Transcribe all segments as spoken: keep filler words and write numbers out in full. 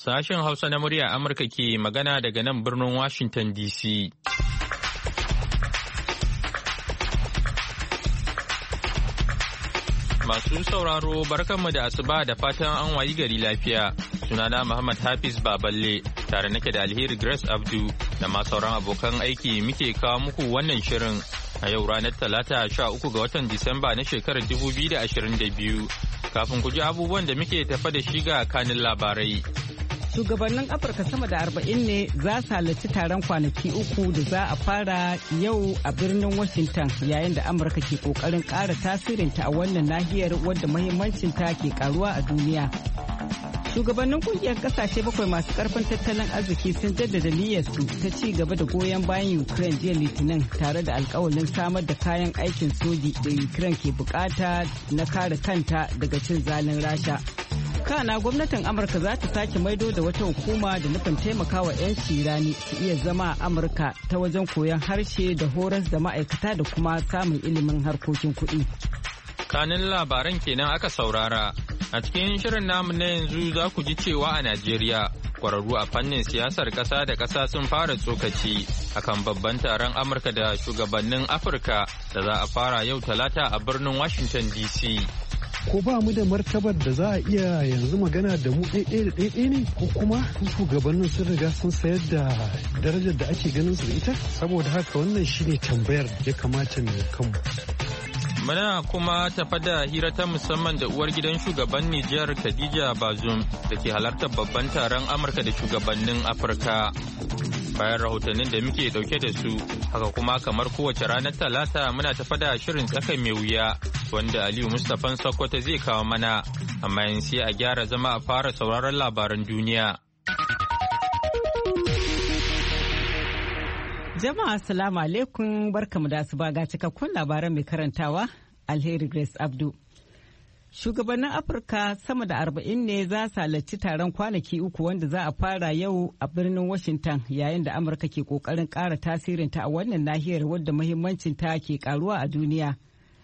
Sashen Hausa na murya Amurka ke magana daga nan birnin Washington D C. Masu sauraro barkanmu da asuba da fatan an wayi gari lafiya. Sunana Muhammad Hafiz Baballe tare nake da Alheri Grace Abdu da ma sauran abokan aiki muke kawo muku wannan shirin a yau ranar Talata sha uku ga watan Disamba na shekarar dubu biyu da ashirin da biyu. Kafin ku ji abubuwan da muke tafa da shi ga kanin labarai. Shugabannin Afirka sama da arba'in ne za su halarci taron kwanaki uku da za a fara yau a birnin Washington yayin da Amurka ke kokarin ƙara tasirinta a wannan nahiyar wadda muhimmancinta ke karuwa a duniya. Shugabannin kungiyar kasashe bakwai masu karfin tattalin arziki sun jaddada niyyarsu ta ci gaba da goyon bayan Ukraine jiya Litinin tare da alkawalin samar da kayan aikin soji da Ukraine ke bukata na kare kanta daga cin zalin Rasha. Kana gwamnatin Amurka za ta sake maido da wata hukuma da nufin taimakawa 'yan cirani su iya zama a Amurka ta wajen koyon harshe da horas da ma'aikata da kuma samun ilimin harkokin kuɗi. Kanin labaran kenan aka saurara. A cikin shirin namu na yanzu za ku ji cewa a Najeriya kwararru a fannin siyasar ƙasa da ƙasa sun fara tsokaci akan babban taron Amurka da shugabannin Afirka da za a fara yau Talata a birnin Washington D C. Ko ba mu da martabar da za a iya yanzu magana da mu ɗaiɗaya da ɗaiɗaya ne ko kuma shugabannin sun riga sun sayar da darajar da ake ganin su da ita saboda haka wannan shine tambayar da ya kamata mu kanmu. Muna kuma tafa da hira ta musamman da uwar gidan shugaban Nijar Khadija Bazoum da ke halartar babban taron Amurka da shugabannin Afirka. Bayan rahotannin da muke dauke da su, haka kuma kamar kowace ranar Talata muna tafa da shirin tsaka mai wuya wanda Aliyu Mustapha Sokoto zai kawo mana, amma yin sai a gyara zama a fara sauraron labaran duniya. Jama'a assalamu alaikum barkamu da asuba ga cikakkun labaran mai karantawa Alheri Grace Abdu. Shugabannin Afirka sama da arba'in ne za su halarci taron kwanaki uku wanda za a fara yau a birnin Washington yayin da Amurka ke kokarin ƙara tasirinta a wannan nahiyar wadda muhimmancinta ke karuwa a duniya.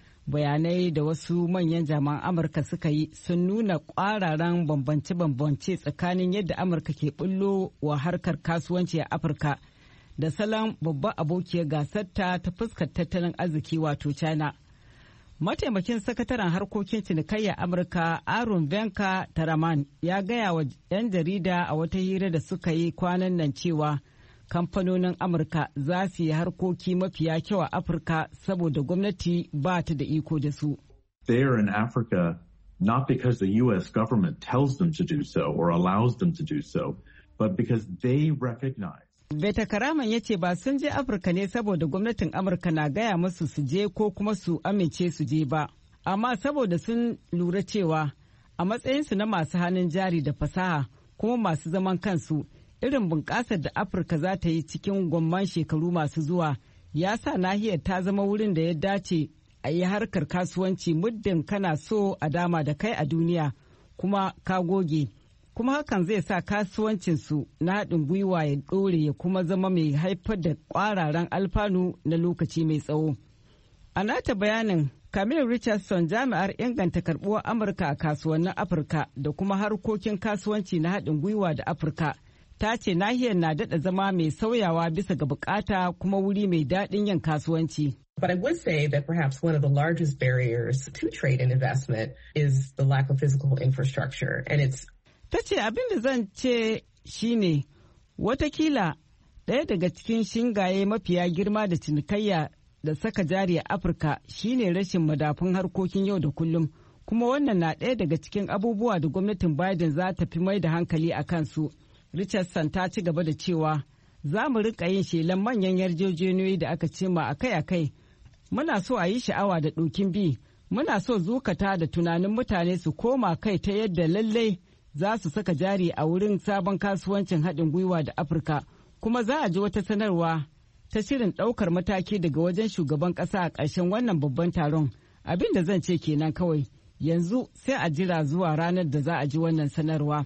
Bayanai da wasu manyan jami'an Amurka suka yi sun nuna ƙwararan bambance-bambance tsakanin yadda Amurka ke bullo wa harkar kasuwanci a Afirka da salon babban abokiyar gasarta ta fuskar tattalin arziki wato China. Mataimakin sakataren harkokin cinikayya Amurka Aaron Venka Taraman ya gaya wa 'yan jarida a wata hira da suka yi kwanan nan cewa kamfanonin Amurka za su yi harkoki mafiya kyau a Afirka saboda gwamnati ba ta da iko da su. They are in Africa not because the U S government tells them to do so or allows them to do so, but because they recognize. Beta Karaman ya ce ba sun je Afirka ne saboda gwamnatin Amurka na gaya musu su je ko kuma su amince su je ba, amma saboda sun lura cewa a matsayinsu na masu hannun jari da fasaha kuma masu zaman kansu irin bunƙasar da Afirka za ta yi cikin gwamman shekaru masu zuwa ya sa nahiyar ta zama wurin da ya dace a yi harkar kasuwanci muddin kana so a dama da kai a duniya kuma ka goge. Kuma hakan zai sa kasuwancinsu na haɗin gwiwa ya ɗore ya kuma zama mai haifar da ƙwararan alfanu na lokaci mai tsawo. A nata bayanin, Camille Richardson jami'ar inganta karɓuwar Amurka a kasuwannin Afirka da kuma harkokin kasuwanci na haɗin gwiwa da Afirka, ta ce nahiyar na daɗa zama mai sauyawa bisa ga bukata kuma wuri mai daɗin yin kasuwanci. But I would say that perhaps one of the largest barriers to trade and investment is the lack of physical infrastructure, and it's Ta ce abin da zan ce shi ne watakila ɗaya daga cikin shingaye mafiya girma da cinikayya da saka jari a Afirka shi ne rashin madafun harkokin yau da kullum, kuma wannan na ɗaya daga cikin abubuwa da gwamnatin Biden za ta fi mai da hankali a kansu. Richardson ta ci gaba da cewa za mu rika yin shelan manyan yarjejeniyoyi da aka cima akai-akai. Muna so a yi sha'awa da ɗokin bi, muna so zukata da tunanin mutane su koma kai ta yadda lallai za su saka jari a wurin sabon kasuwancin haɗin gwiwa da Afirka, kuma za a ji wata sanarwa ta shirin ɗaukar mataki daga wajen shugaban ƙasa a ƙarshen wannan babban taron. Abin da zan ce kenan kawai, yanzu sai a jira zuwa ranar da za a ji wannan sanarwa.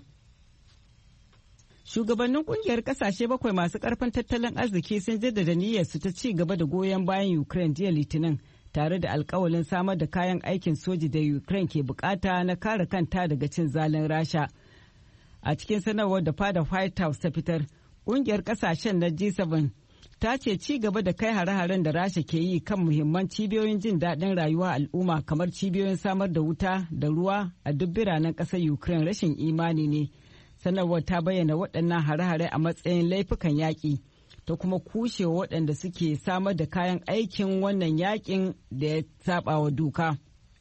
Shugabannin ƙungiyar ƙasashe bakwai masu ƙarfin tattalin arziki sun jaddada niyyarsu ta ci gaba da goyon bayan Ukraine jiya Litinin, tare da alkawalin samar da kayan aikin soji da Ukraine ke bukata na kare kanta daga cin zalin Rasha. A cikin sanarwar da fada White House ta fitar, ƙungiyar ƙasashen na G bakwai ta ce ci gaba da kai hare-haren da Rasha ke yi kan muhimman cibiyoyin jin daɗin rayuwa al'umma kamar cibiyoyin samar da wuta da ruwa a duk biranen ƙasar Ukraine rashin imani ne. Sanarwar ta bayyana waɗannan hare-hare a matsayin laifukan yaƙi ta kuma kushewa waɗanda suke samar da kayan aikin wannan yaƙin da ya saba wa doka.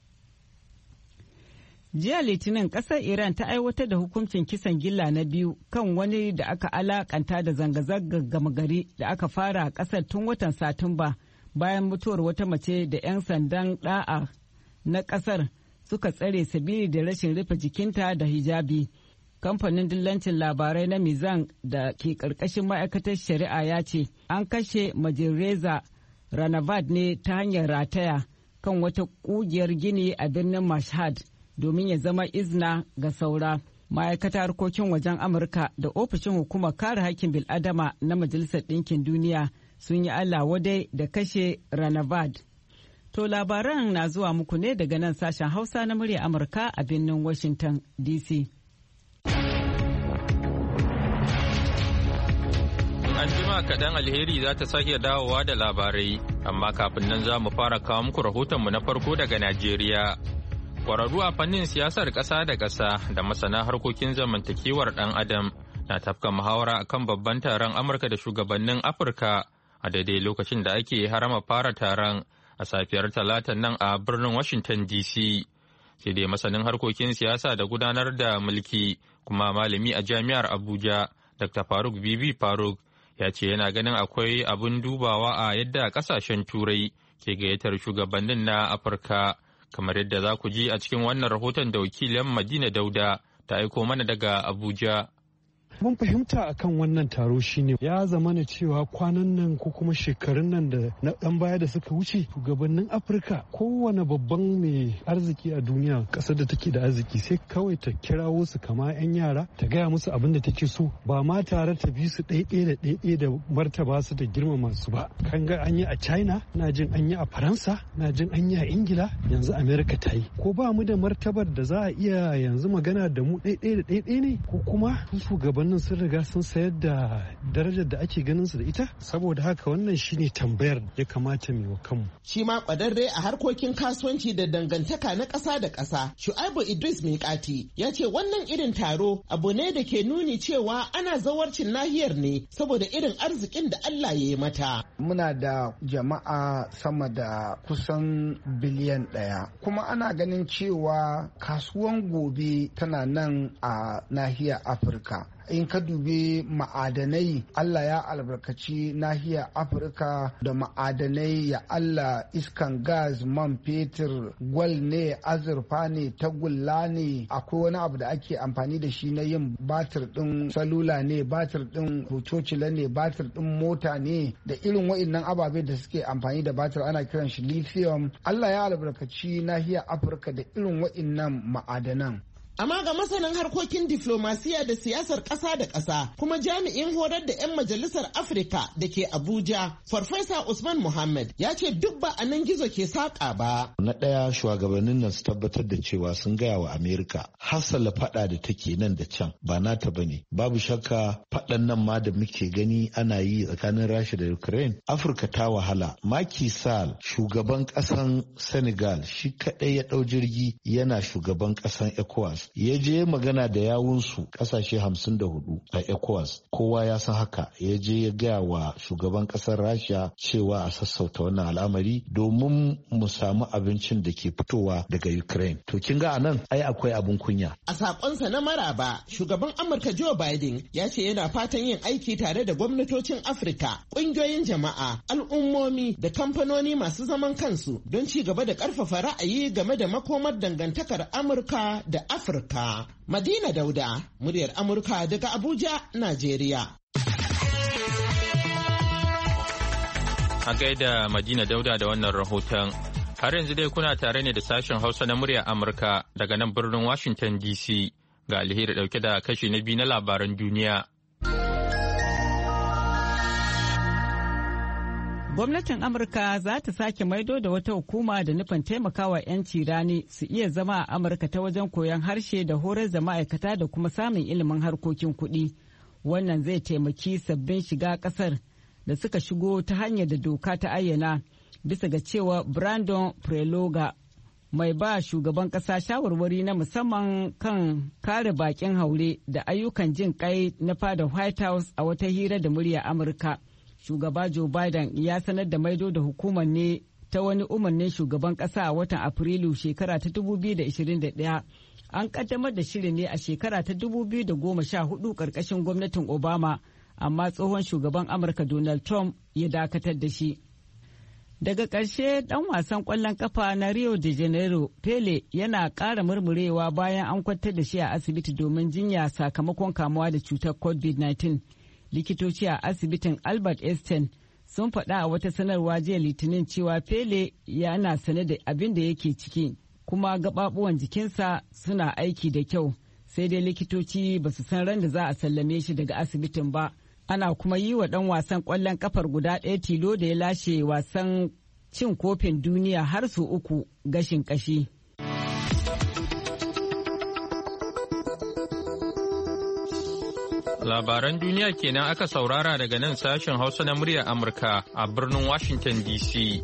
Jiya Litinin ƙasar Iran ta aiwatar da hukuncin kisan gilla na biyu kan wani da aka alakanta da zanga-zangar gama gari da aka fara a ƙasar tun watan Satumba bayan mutuwar wata mace da 'yan sandan ɗa'a na ƙasar suka tsare sabili da rashin rufe jikinta da hijabi. Kamfanin dillancin labarai na Mizan da ke ƙarƙashin ma'aikatar shari'a ya ce an kashe Majireza Ranavad ne ta hanyar rataya kan wata ƙugiyar gini a birnin Mashhad domin ya zama izina ga saura. Ma'aikatar harkokin wajen Amurka da ofishin hukumar kare haƙƙin bil'adama na Majalisar Ɗinkin Duniya sun yi Allah wadai da kashe Ranavad. To labaran na zuwa muku ne daga nan sashen Hausa na murya Amurka a birnin Washington D C. An jima kaɗan Alheri za ta sake dawowa da labarai, amma kafin nan za mu fara kawo muku rahotonmu na farko daga Najeriya. Kwararru a fannin siyasar ƙasa da ƙasa da masana harkokin zamantakewar ɗan adam na tafka muhawara akan babban taron Amurka da shugabannin Afirka a daidai lokacin da ake harama fara taron a safiyar talatan nan a birnin Washington D C. Sai dai masanin harkokin siyasa da gudanar da mulki kuma malami a jami'ar Abuja, Doctor Faruk Bibi Faruk, ya ce yana ganin akwai abin dubawa a yadda kasashen turai ke gayyatar shugabannin na Afirka, kamar yadda za ku ji a cikin wannan rahoton da wakilin Madina Dauda ta aiko mana daga Abuja. Mun fahimta akan wannan taro shine ya zama na cewa kwanan nan ko kuma shekarun nan da na dan baya da suka wuce shugabannin Afirka kowane babban mai arziki a duniya kasar da take da arziki sai kawai ta kirawo su kama yan yara ta gaya musu abin da take so ba ma tare ta bi su ɗaiɗaya da ɗaiɗaya da martaba su da girmama su ba. Kan ga an yi a China, na jin an yi a Faransa, na jin an yi a Ingila, yanzu America ta yi. Ko ba mu da martabar da za a iya yanzu magana da mu ɗaiɗaya da ɗaiɗaya ne ko kuma su shugabannin sun riga sun sayar da darajar da ake ganin su da ita, saboda haka wannan shine tambayar ya kamata mu wa kanmu. Shi ma kwararre a harkokin kasuwanci da dangantaka na ƙasa da ƙasa Shu'aibu Idris Miƙati ya ce wannan irin taro abu ne da ke nuni cewa ana zawarcin nahiyar ne saboda irin arzikin da Allah ya yi mata. Muna da jama'a sama da kusan biliyan ɗaya kuma ana ganin cewa kasuwan gobe tana nan a nahiyar Afirka. In ka dubi ma'adanai, Allah ya albarkaci nahiyar Afirka da ma'adanai, ya Allah iskan gas, man fetur, gwal ne, azurfa ne, tagulla ne, akwai wani abu da ake amfani da shi na yin batir ɗin salula ne, batir ɗin cocila ne, batir ɗin mota ne, da irin wa'innan ababe da suke amfani da batir ana kiran shi lithium. Allah ya albarkaci nahiyar Afirka da irin wa'innan ma'adanan. Amma ga masanin harkokin diflomasiya da siyasar ƙasa da ƙasa kuma jami'in horar da 'yan majalisar Afirka da ke Abuja, Farfesa Usman Muhammad ya ce duk ba a nan gizo ke saƙa ba. Na ɗaya shugabannin nan su tabbatar da cewa sun gaya wa Amerika hasala faɗa da take nan da can ba nata ba ne. Babu shakka faɗan nan ma da muke gani ana yi tsakanin Rasha da Ukraine. Afirka ta wahala. Macky Sall shugaban ƙasan Senegal shi kaɗai ya ɗau jirgi yana shugaban ƙasan ECOWAS. Ya je magana da yawunsu kasashe hamsin da hudu a ECOWAS, kowa ya san haka. Ya je ya gaya wa shugaban kasar Rasha cewa a sassauta wannan al'amari domin mu samu abincin da ke fitowa daga Ukraine. To kin ga anan ai akwai abin kunya. A sakonsa na maraba, shugaban Amurka Joe Biden ya ce yana fatan yin aiki tare da gwamnatocin Afirka, ƙungiyoyin jama'a, al'ummomi da kamfanoni masu zaman kansu don ci gaba da ƙarfafa ra'ayi game da makomar dangantakar Amurka da Afirka. Afirka. Madina Dauda, muryar Amurka daga Abuja, Najeriya. A gaida Madina Dauda da wannan rahoton. Har yanzu dai kuna tare ne da sashen Hausa na muryar Amurka daga nan birnin Washington D C. Ga Alheri dauke da kashi na biyu na labaran duniya. Gwamnatin Amurka za ta sake maido da wata hukuma da nufin taimakawa 'yanci rani su iya zama a Amurka ta wajen koyon harshe da horar da ma'aikata da kuma samun ilimin harkokin kuɗi. Wannan zai taimaki sabbin shiga ƙasar da suka shigo ta hanyar da doka ta ayyana, bisa ga cewa Brandon Preloga, mai ba shugaban ƙasa shawarwari na musamman kan kare bakin haure da ayyukan jin kai na fadar White House a wata hira da murya Amurka. Shugaba Joe Biden ya sanar da maido da hukumar ne ta wani umarnin shugaban ƙasa a watan Afrilu shekara ta dubu biyu da ishirin da ɗaya. An ƙaddamar da shirin ne a shekara ta dubu biyu da goma sha hudu ƙarƙashin gwamnatin Obama, amma tsohon shugaban Amurka Donald Trump ya dakatar da shi. Daga ƙarshe ɗan wasan ƙwallon ƙafa na Rio de Janeiro, Pele, yana ƙara murmurewa bayan an kwantar da shi a asibiti domin jinya sakamakon kamuwa da cutar covid nineteen. Likitoci a asibitin Albert Einstein sun faɗa a wata sanarwa jiya Litinin cewa Pele yana sane da abin da yake ciki, kuma gaɓaɓuwan jikinsa suna aiki da kyau, sai dai likitoci ba su san ran da za a sallame shi daga asibitin ba. Ana kuma yi wa ɗan wasan ƙwallon ƙafar guda ɗaya tilo da ya lashe wasan cin kofin duniya har su uku gashin ƙashi. Labaran duniya kenan aka saurara daga nan sashen Hausa na muryar Amurka a birnin Washington D C.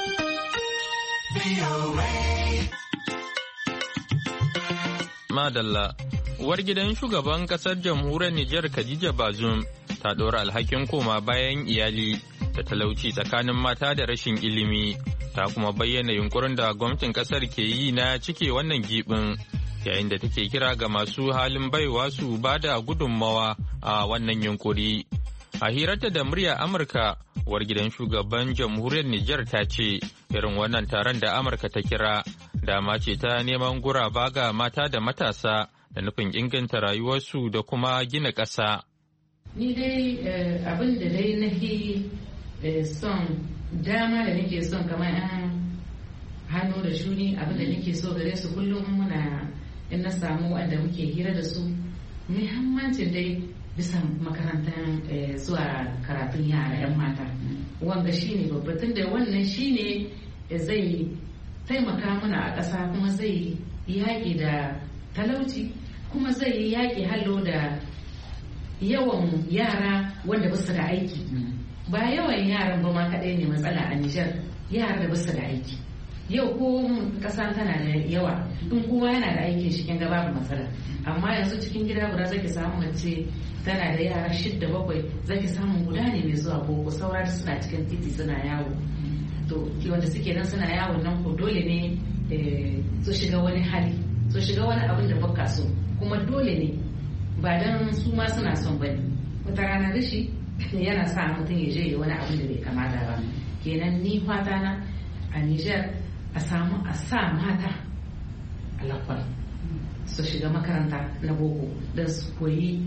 Madalla, uwar gidan shugaban kasar jamhuriyar Nijar Khadija Bazoum ta ɗora alhakin koma bayan iyali da talauci tsakanin mata da rashin ilimi, ta kuma bayyana yunkurin da gwamnatin kasar ke yi na cike wannan gibin. Yayin da take kira ga masu halin baiwa su ba da gudunmawa a wannan yunkuri. A hirarta da murya Amurka, uwar gidan shugaban jamhuriyar Nijar ta ce irin wannan taron da Amurka ta kira dama ce ta neman guraba ga mata da matasa da nufin inganta rayuwarsu da kuma gina ƙasa. Ni dai abin da dai nahi son dama da nake son kamar yan hannu da shuni, abin da nake so gare su kullum muna in na samu wanda muke hira da su, muhimmancin dai bisa makarantar zuwa karatun yara 'yan mata, wanda shine babbatun da wannan shine zai taimaka mana a ƙasa, kuma zai yaƙi da talauci, kuma zai yi yaƙi hallo da yawan yara wanda basu da aiki. Ba yawan yaran ba ma kaɗai ne matsala a Nijar, yara da basu da aiki. Yau ko kasa tana da yawa, in kowa yana da aikin shi kin ga babu matsala, amma yanzu cikin gida guda zaki samu mace tana da yara shidda bakwai, zaki samu guda ne mai zuwa boko, saura suna cikin titi suna yawo. To wanda suke nan suna yawon nan ko dole ne su shiga wani hali, su shiga wani abin da baka so, kuma dole ne ba dan su ma suna son bane. Wata rana rashi yana sa mutum ya je wani abin da bai kamata ba. Kenan ni fata na a Nijar a samu a sa mata a lakwal su shiga makaranta na boko don su koyi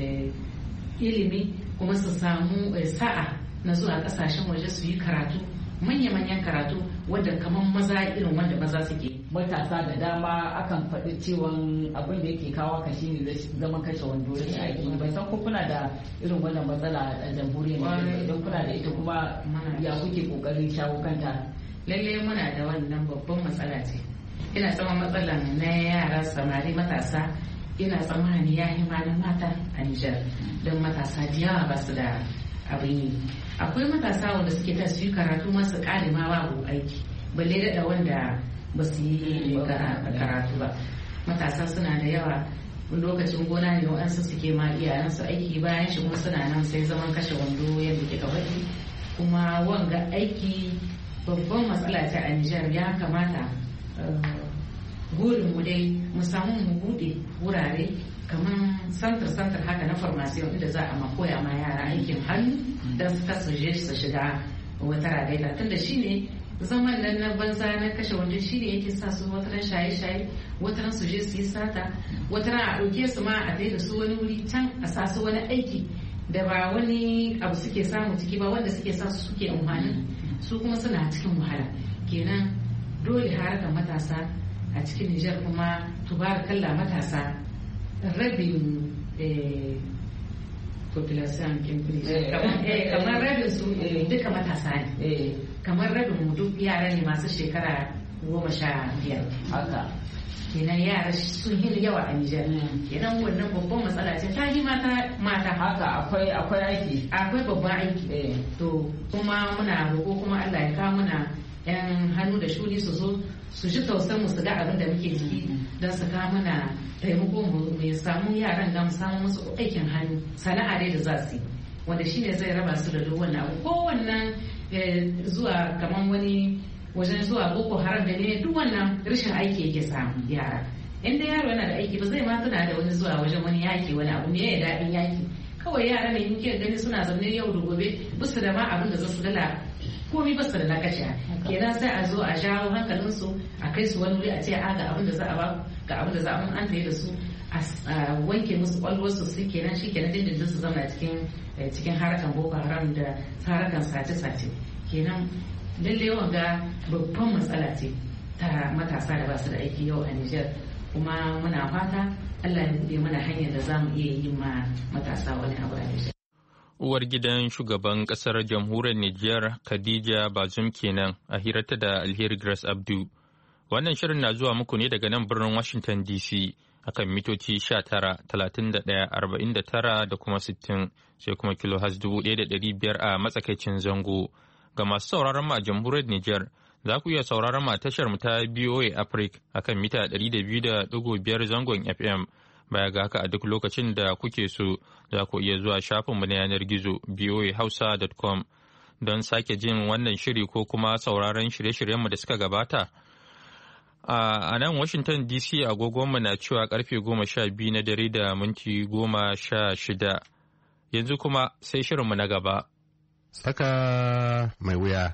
ilimi, kuma su samu sa'a na zuwa kasashen waje su yi karatu, manya-manyan karatu wadda kamar maza irin wanda maza suke. Matasa da dama akan faɗi cewa abin da yake kawo ka shine zaman kashe wando rashin aiki. Bai san ko kuna da irin wannan matsala a jamhuriyar ne, idan kuna da ita kuma ya kuke kokarin shawo kanta? Lallai muna da wannan babban matsala ce. Ina tsama matsalan na yara samari matasa, ina tsammani ya yi malin mata a Nijar, don matasa da yawa ba su da abin yi. Akwai matasa wanda suke ta su yi karatu masu ƙari ma babu aiki, balle daɗa wanda ba su yi karatu ba. Matasa suna da yawa, lokacin gona ne waɗansu suke ma iyayensu aiki, bayan shi kuma suna nan sai zaman kashe wando yadda kika faɗi. Kuma wanga aiki babban matsala ce a Nijar. Ya kamata burin mu dai mu samu mu bude wurare kamar santar-santar haka na farmasiyon inda za a makoya ma yara aikin hannu don su kasance su shiga wata ragaita, tunda shi ne zaman nan na banza na kashe wanda shi ne yake sa su wataran shaye-shaye, wataran su je su yi sata, wataran a ɗauke su ma a da su wani wuri can a sa su wani aiki da ba wani abu suke samu ciki ba, wanda suke sa su suke amfani, su kuma suna cikin wahala. Kenan dole harkar matasa a cikin Nijar, kuma tubarakalla matasa rabin population kin kamar rabin su duka matasa ne kamar rabin mu duk yara ne masu shekara goma sha biyar haka kenan yara sun yi yawa a Nijar kenan wannan babban matsala ce ta yi mata mata haka akwai akwai aiki akwai babban aiki to kuma muna roƙo kuma Allah ya kawo muna yan hannu da shuni su zo su ji tausan mu su ga abin da muke ciki don su kawo muna taimako mu samu yaran da mu samu musu aikin hannu sana'a dai da za su yi wanda shine zai raba su da duk wannan abu ko wannan zuwa kaman wani wajen zuwa boko haram da ne duk wannan rashin aiki yake samu yara inda yaro yana da aiki ba zai ma tuna da wani zuwa wajen wani yaki wani abu ne ya daɗin yaki kawai yara ne muke gani suna zaune yau da gobe basu da ma abin da za su dala komai basu da nakashi kenan sai a zo a jawo hankalinsu a kai su wani wuri a ce a ga abin da za a ba ga abin da za a an tayi da su a wanke musu kwalwarsu su kenan shi kenan dindindin su zama cikin cikin harkan boko haram da harkan sace-sace kenan lalle yawan ga babban matsala ce ta matasa da basu da aiki yau a Nijar kuma muna fata Allah ya buɗe mana hanyar da za mu iya yi ma matasa wani abu a Nijar. Uwar gidan shugaban kasar jamhuriyar Nijar Khadija Bazum kenan a hirarta da Alheri Grace Abdu. Wannan shirin na zuwa muku ne daga nan birnin Washington D C akan mitoci sha tara, talatin da ɗaya, arba'in da tara da kuma sittin sai kuma kilo has dubu ɗaya da ɗari biyar a matsakaicin zango. Ga masu sauraron mu a jamhuriyar Nijar za ku iya sauraron mu a tashar mu ta B O A Africa akan mita ɗari da biyu da ɗigo biyar zangon F M. Baya ga haka a duk lokacin da kuke so za ku iya zuwa shafinmu na yanar gizo b o a hausa dot com don sake jin wannan shiri ko kuma sauraron shirye-shiryenmu da suka gabata. A nan Washington D C agogonmu na cewa karfe goma sha biyu na dare da minti goma sha shida. Yanzu kuma sai shirinmu na gaba. Tsaka mai wuya.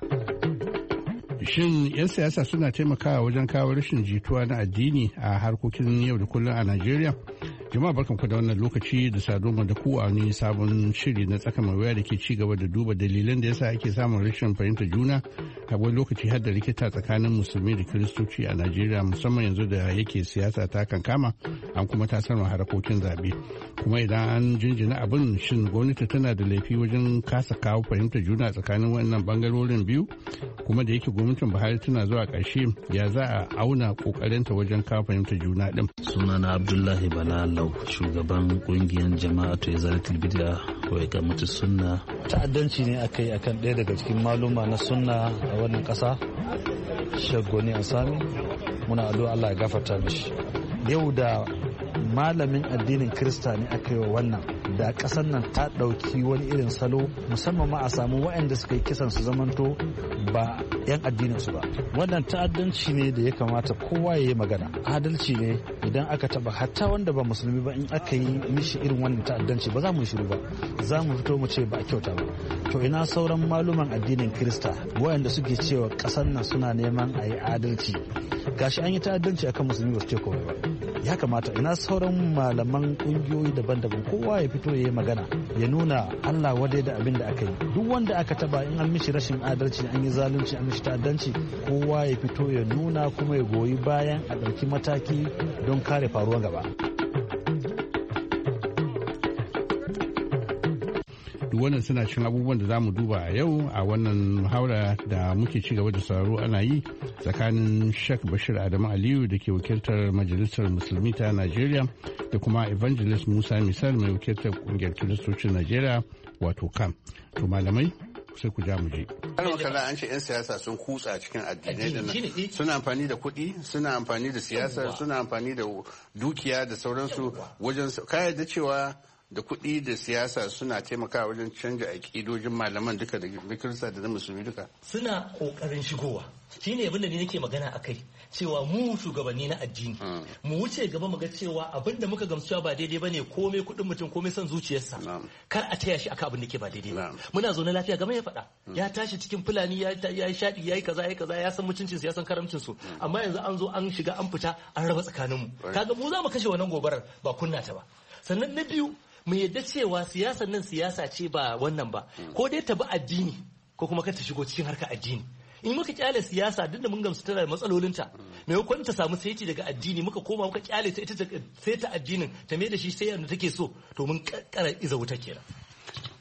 Shin 'yan siyasa suna taimakawa wajen kawo rashin jituwa na addini a harkokin yau da kullum a Najeriya? Jama'a barkanku da wannan lokaci da sadoma da ku a wani sabon shiri na tsaka mai wuya da ke ci gaba da duba dalilan da yasa ake samun rashin fahimtar juna a wani lokaci har da rikita tsakanin musulmi da kiristoci a Najeriya musamman yanzu da yake siyasa ta kankama an kuma ta sanwa harkokin zabe. Kuma idan an jinjina abin shin gwamnati tana da laifi wajen kasa kawo fahimtar juna tsakanin wannan bangarorin biyu kuma da yake gwamnatin Buhari tana zuwa ƙarshe ya za a auna ƙoƙarinta wajen kawo fahimtar juna din. Sunana Abdullahi Balalau shugaban kungiyar jama'atu Izalatul Bid'a wa Iqamatu Sunna. Ta'addanci ne aka yi akan ɗaya daga cikin maluma na sunna a wannan ƙasa Sheikh Goni Asami muna addu'a Allah ya gafarta mishi. Yau da malamin addinin Kirista ne aka yi wa wannan da ƙasar nan ta ɗauki wani irin salo musamman ma a samu waɗanda suka yi kisan su zamanto ba 'yan addinin su ba. Wannan ta'addanci ne da ya kamata kowa ya yi magana. Adalci ne idan aka taba hatta wanda ba musulmi ba in aka yi mishi irin wannan ta'addanci ba za mu shiru ba. Za mu fito mu ce ba a kyauta ba. To ina sauran maluman addinin Kirista waɗanda suke cewa ƙasar nan suna neman a yi adalci. Gashi an yi ta'addanci akan musulmi ba su ce komai ba. Ya kamata ina sauran malaman kungiyoyi daban-daban kowa ya fito ya yi magana ya nuna Allah wadai da abin da aka yi duk wanda aka taba in an mishi rashin adalci an yi zalunci an mishi ta'addanci kowa ya fito ya nuna kuma ya goyi bayan a ɗauki mataki don kare faruwar gaba. Duk wannan suna cin abubuwan da za mu duba a yau a wannan muhawara da muke ci gaba da sauraro ana yi tsakanin Sheikh Bashir Adamu Aliyu da ke wakiltar Majalisar Musulmi ta Najeriya da kuma Evangelist Musa Misal mai wakiltar kungiyar Kiristocin Najeriya wato K A M. To malamai sai ku ja mu je. Har makalla an ce 'yan siyasa sun kutsa cikin addinai da nan suna amfani da kuɗi suna amfani da siyasa suna amfani da dukiya da sauransu wajen ka yarda cewa da kuɗi da siyasa suna taimakawa wajen canja aƙidojin malaman duka da kirista da na musulmi duka suna ƙoƙarin shigowa shine abin da ni nake magana akai cewa mu shugabanni na addini mu wuce gaba mu ga cewa abin da muka gamsu ba daidai bane komai kuɗin mutum komai son zuciyarsa kar a taya shi akan abin da ke ba daidai ba muna zo na lafiya gama ya faɗa ya tashi cikin fulani ya yi shaɗi ya yi kaza ya yi kaza ya san mutuncin su ya san karamcin su amma yanzu an zo an shiga an fita an raba tsakaninmu kaga mu za mu kashe wannan gobarar ba kunna ta ba sannan na biyu mu yadda cewa siyasar nan siyasa ce ba wannan ba ko dai ta bi addini ko kuma ka ta shigo cikin harkar addini in muka kyale siyasa duk da mun gamsu tana da matsalolinta maimakon ta samu saiti daga addini muka koma muka kyale ta ita sai ta addinin ta mai da shi sai yadda take so to mun kakkara iza wuta kenan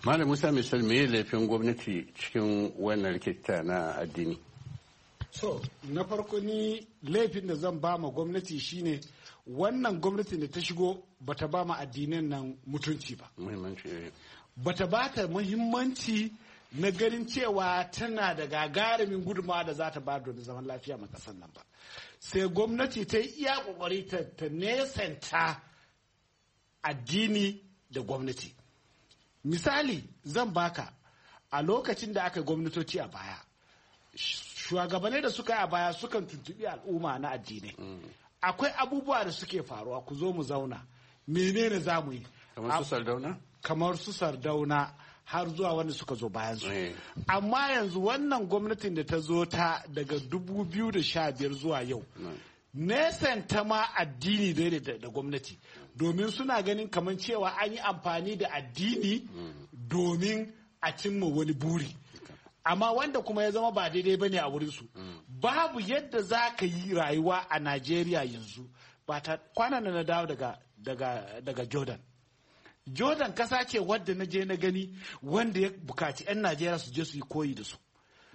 Malam Musa misal me laifin gwamnati cikin wannan rikita na addini? So, na farko ni laifin da zan ba ma gwamnati shine wannan gwamnati da ta shigo bata ba ma addinan nan mutunci ba. Muhimmanci. Bata ba ta muhimmanci na ganin cewa tana da gagarumin gudunmawa da za ta ba da zaman lafiya ma kasar nan ba. Sai gwamnati ta yi iya kokari ta nesanta addini da gwamnati. Misali zan baka a lokacin da aka gwamnatoci a baya. Shugabanai da suka yi a baya sukan tuntuɓi al'umma na addinai. Akwai abubuwa da suke faruwa ku zo mu zauna menene za mu yi. Kamar su Sardauna? Kamar su Sardauna har zuwa wanda suka zo bayan su. Amma yanzu wannan gwamnatin da ta zo ta daga dubu biyu da sha biyar zuwa yau. Nesan ta ma addini da da gwamnati domin suna ganin kamar cewa an yi amfani da addini domin a cimma wani buri. Amma wanda kuma ya zama ba daidai bane a wurinsu. Babu yadda za ka yi rayuwa a Najeriya yanzu ba ta kwanan na dawo daga, daga, daga Jordan. Jordan kasa ce wadda na je na gani wanda ya bukaci 'yan Najeriya su je su yi koyi da su.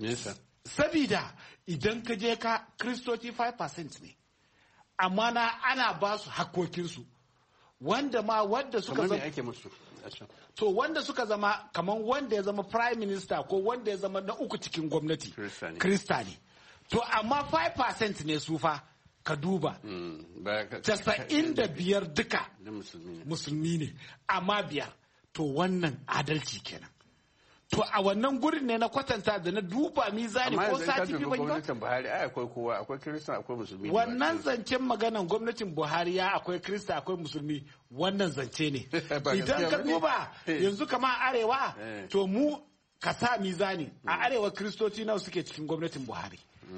Sabida idan ka je ka Kristoci five percent ne, amma na ana ba su hakokinsu wanda ma wadda suka zama ake musu. To wanda suka zama kamar wanda ya zama prime minister ko wanda ya zama na uku cikin gwamnati Krista ne. To amma five percent ne su fa ka duba casa'in da biyar duka musulmi ne amma biyar to wannan adalci kenan. To a wannan gurin ne na kwatanta da na duba mizani ko sati biyu ban gwamnatin Buhari ai akwai kowa akwai Kirista akwai musulmi. Wannan zancen maganan gwamnatin Buhari ya akwai Kirista akwai musulmi wannan zance ne. Idan ka duba yanzu kama arewa to mu ka sa mizani a arewa Kiristoci nawa suke cikin gwamnatin Buhari.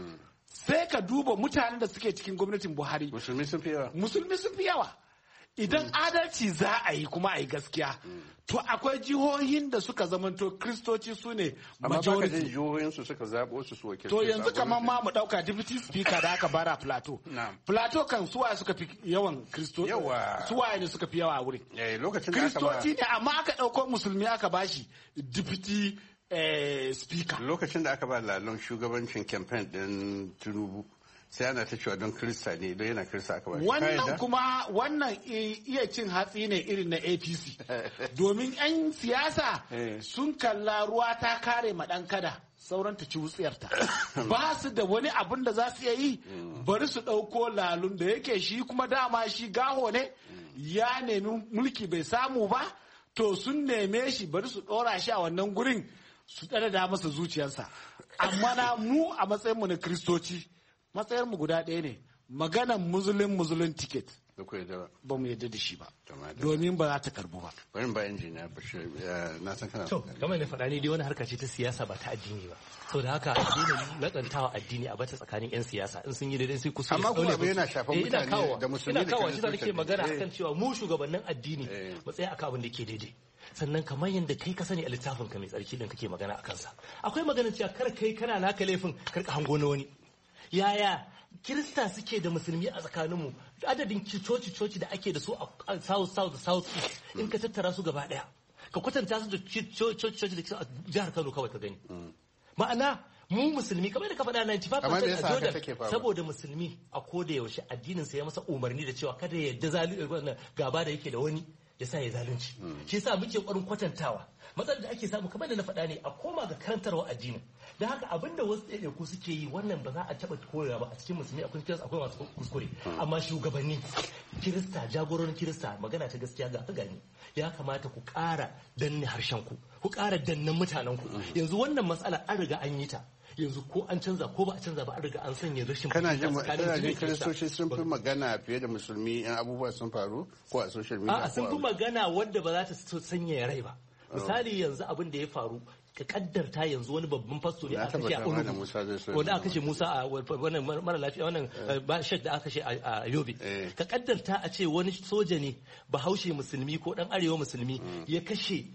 Sai ka duba mutanen da suke cikin gwamnatin Buhari. Musulmi sun fi yawa. Musulmi sun fi yawa. Idan adalci za a yi kuma a yi gaskiya, to akwai jihohin da suka zamanto kristoci su ne majority. Amma jihohin su suka zaɓo su su wakilci. To yanzu kamar ma mu ɗauka deputy speaker da aka bara Plateau. Plateau kan suwaye suka fi yawan kristoci. Yawa. Suwaye ne suka fi yawa a wurin. Kristoci ne amma aka ɗauko musulmi aka bashi deputy speaker. Lokacin da aka ba lalon shugabancin campaign ɗin Tinubu. Sai ana ta cewa don Kirista ne don yana Kirista aka ba shi. Wannan kuma wannan iya cin hatsi ne irin na A P C. Domin 'yan siyasa sun kalla ruwa ta kare ma ɗan kada sauran ta ci wutsiyarta. Ba su da wani abin da za su iya yi bari su ɗauko lalun da yake shi kuma dama shi gaho ne ya nemi mulki bai samu ba to sun neme shi bari su ɗora shi a wannan gurin su ɗada masa zuciyarsa. Amma na mu a matsayinmu na Kiristoci matsayar mu guda ɗaya ne maganan muzulun muzulun ticket ba mu yadda da shi ba domin ba za ta karbu ba. Bari ba injiniya Bashir na san kana. To kamar ne faɗa ni dai wani harka ce ta siyasa ba ta addini ba. So da haka addinin latsantawa addini a bata tsakanin 'yan siyasa in sun yi daidai sai kusa. Amma kuma abu yana shafan mutane da musulmi da ina kawo shi da nake magana akan cewa mu shugabannin addini matsaya akan abin da ke daidai. Sannan kamar yadda kai ka sani a littafin ka mai tsarki din kake magana akan sa. Akwai maganar cewa kar kai kana naka laifin kar ka hango na wani. Yaya Kirista suke da musulmi a tsakaninmu adadin coci-coci da ake da su a south south da south east in ka tattara su gaba daya ka kwatanta su da coci-coci da ke a jihar Kano kawai ka gani ma'ana mu musulmi kamar da ka faɗa ninety five percent a Jordan saboda musulmi a koda yaushe addinin sa ya masa umarni da cewa kada ya yarda zalunci gaba da yake da wani ya sa ya zalunci shi yasa muke ƙwarin kwatantawa matsalar da ake samu kamar da na faɗa ne a koma ga karantarwa addinin da haka abinda wasu ɗaiɗaiku suke yi wannan ba za a taɓa koya ba a cikin musulmi akwai kirista akwai masu kuskure amma shugabanni kirista jagororin kirista magana ta gaskiya ga gani ya kamata ku ƙara danne harshen ku ku ƙara danne mutanen ku yanzu wannan matsala an riga an yi ta yanzu ko an canza ko ba a canza ba an riga an sanya rashin kana jin kana jin kiristoci sun fi magana fiye da musulmi in abubuwa sun faru ko a social media a sun fi magana wanda ba za ta sanya rai ba misali yanzu abin da ya faru ka kaddarta yanzu wani babban fasto ne aka kashe a Unugu wanda aka kashe Musa a wannan mara lafiya wannan ba shek da aka kashe a Yobe ka kaddarta a ce wani soja ne bahaushe musulmi ko dan arewa musulmi ya kashe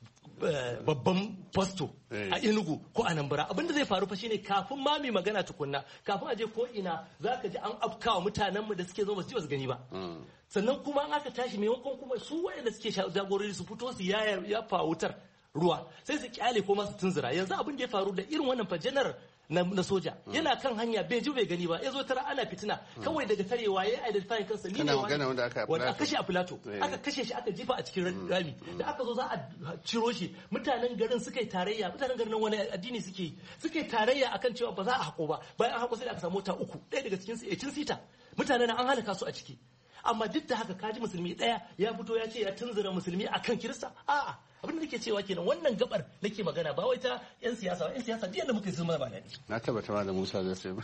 babban fasto a Enugu ko a Anambra abinda zai faru fa shine kafin ma mai magana tukunna kafin aje ko ina zaka ji an afkawa mutanen mu da suke zo ba su ji ba su gani ba sannan kuma an aka tashi maimakon kuma su waɗanda suke jagorori su fito su ya fa wutar ruwa sai su kyale ko masu tunzura. Yanzu abin da ya faru da irin wannan fa janar na, na soja yana kan hanya bai ji bai gani ba ya zo tara ana fitina kawai daga tarewa ya identify kansa ni ne wanda aka kashe a Plateau aka kashe shi aka jifa a cikin rami da aka zo za a ciro shi mutanen garin suka yi tarayya mutanen garin wani addini suke yi suka yi tarayya akan cewa ba za a hako ba bayan an hako sai aka samu mota uku ɗaya daga cikin su eighteen sita mutanen an halaka su a ciki amma duk da haka kaji musulmi ɗaya ya fito ya ce ya tunzura musulmi akan kirista a'a abin da nake cewa kenan wannan gabar nake magana ba wai ta yan siyasa ba yan siyasa duk yanda muke zama ba daɗi na tabbata ma da Musa zai sai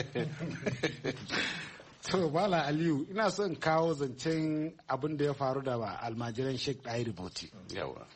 to bala Aliyu ina son kawo zancen abin da ya faru da ba almajiran Sheikh Dairi Bauchi yawa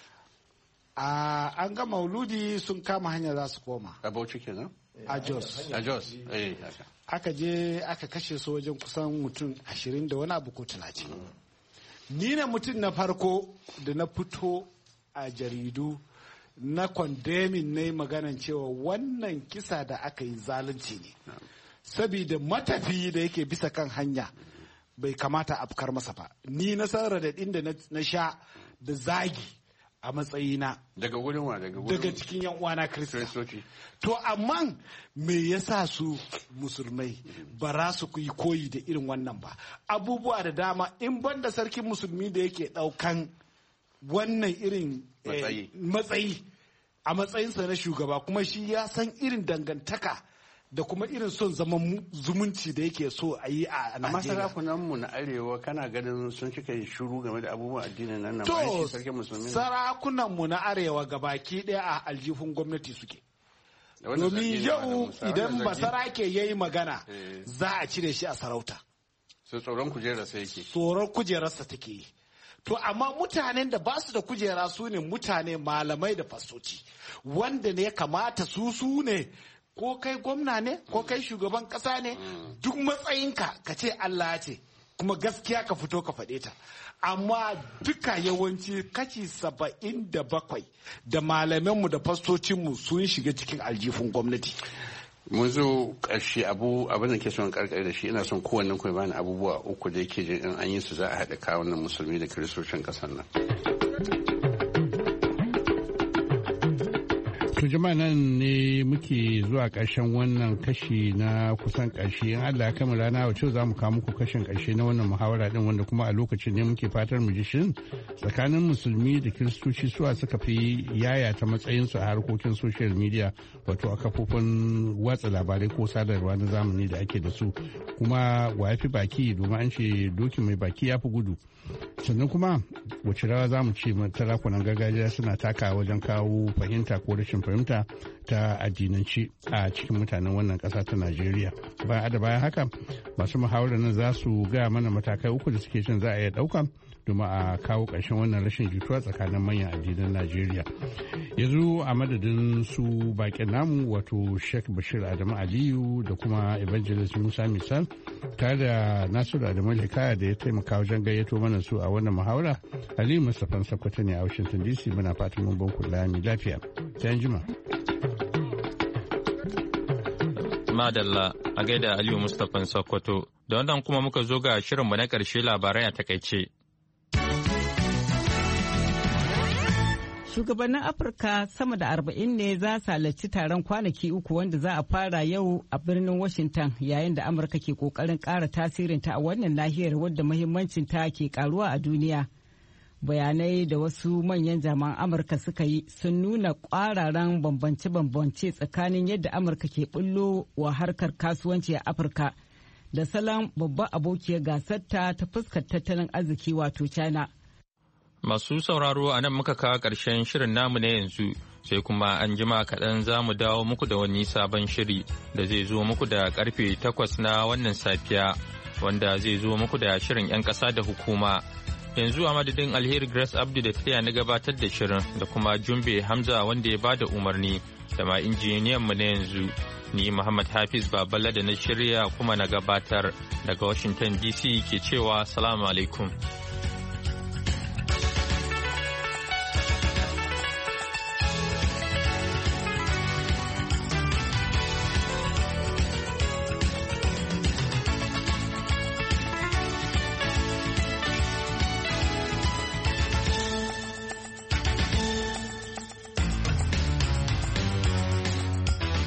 a an ga mauludi sun kama hanya za su koma a Bauchi kenan a Jos a Jos eh aka je aka kashe su wajen kusan mutum ashirin da wani abu ko talatin ni ne mutum na farko da na fito a jaridu na condemning ne maganan cewa wannan kisa da aka yi zalunci ne saboda matafiyi da yake bisa kan hanya bai kamata afkar masa ba ni na san radadin da na sha da zagi a matsayina daga wurin wa daga wurin daga cikin yan uwana kristoci to amma me yasa su musulmai ba za su yi koyi da irin wannan ba abubuwa da dama in banda sarkin musulmi da yake daukan wannan irin matsayi a matsayinsa na shugaba kuma shi ya san irin dangantaka da kuma irin son zaman zumunci da yake so a yi a Najeriya. Amma sarakunanmu na arewa kana ganin sun cika yi shiru game da abubuwan addinin nan nan to sarakunanmu na arewa gabaki daya a aljihun gwamnati suke. Domin yau idan basarake ya yi magana za a cire shi a sarauta. So tsoron kujerarsa yake. Tsoron kujerarsa take yi. To amma mutanen da ba su da kujera su ne mutane malamai da fastoci wanda ne kamata su su ne ko kai gwamna ne ko kai shugaban kasa ne duk matsayinka ka ce Allah ce kuma gaskiya ka fito ka faɗe ta amma duka yawanci kashi saba'in da bakwai da malamanmu da fastocinmu sun shiga cikin aljifin gwamnati. Mun zo ƙarshe abu abin da ke son karkare da shi ina son kowannen kuma bani abubuwa uku da yake jin in an yi su za a haɗa kawunan musulmi da kiristocin ƙasar nan. To jama'a nan ne muke zuwa ƙarshen wannan kashi na kusan ƙarshe in Allah ya kama rana wacce za mu kawo muku kashin ƙarshe na wannan muhawara din wanda kuma a lokacin ne muke fatar mu ji shin tsakanin musulmi da kiristoci suwa suka fi yaya ta matsayinsu a harkokin social media wato a kafofin watsa labarai ko sadarwa na zamani da ake da su kuma wa ya fi baki domin an ce doki mai baki ya fi gudu sannan kuma wace rawa za mu ce tarakunan gargajiya suna taka wajen kawo fahimta ko rashin fahimta ta addinanci a cikin mutanen wannan ƙasa ta Najeriya. Bayan da bayan haka masu muhawarar nan za su gaya mana matakai uku da suke cin za a iya ɗauka domin a kawo ƙarshen wannan rashin jituwa tsakanin manyan addinan Najeriya. Yanzu a madadin su baƙin namu wato Sheikh Bashir Adamu Aliyu da kuma Evangelist Musa Misal tare da Nasiru Adamu Hikaya da ya taimaka wajen gayyato mana su a wannan muhawara. Aliyu Mustapha Sokoto ne a Washington D C muna fatan mun ban kula mai lafiya. Sai an jima. Madalla a gaida Aliyu Mustapha Sokoto da wannan kuma muka zo ga shirinmu na ƙarshe labarai a takaice. Shugabannin Afirka sama da arba'in ne za su halarci taron kwanaki uku wanda za a fara yau a birnin Washington yayin da Amurka ke kokarin ƙara tasirinta a wannan nahiyar wadda muhimmancinta ke karuwa a duniya. Bayanai da wasu manyan jami'an Amurka suka yi sun nuna ƙwararan bambance-bambance tsakanin yadda Amurka ke bullo wa harkar kasuwanci a Afirka da salon babban abokiyar gasarta ta fuskar tattalin arziki wato China. Masu sauraro a nan muka kawo ƙarshen shirin namu na yanzu sai kuma an jima kaɗan za mu dawo muku da wani sabon shiri da zai zo muku da ƙarfe takwas na wannan safiya wanda zai zo muku da shirin 'yan ƙasa da hukuma. Yanzu a madadin Alheri Grace Abdu da taya na gabatar da shirin da kuma Jumbe Hamza wanda ya bada umarni da ma injiniyan mu na yanzu ni Muhammad Hafiz Baballa da na shirya kuma na gabatar daga Washington D C ke cewa salamu alaikum.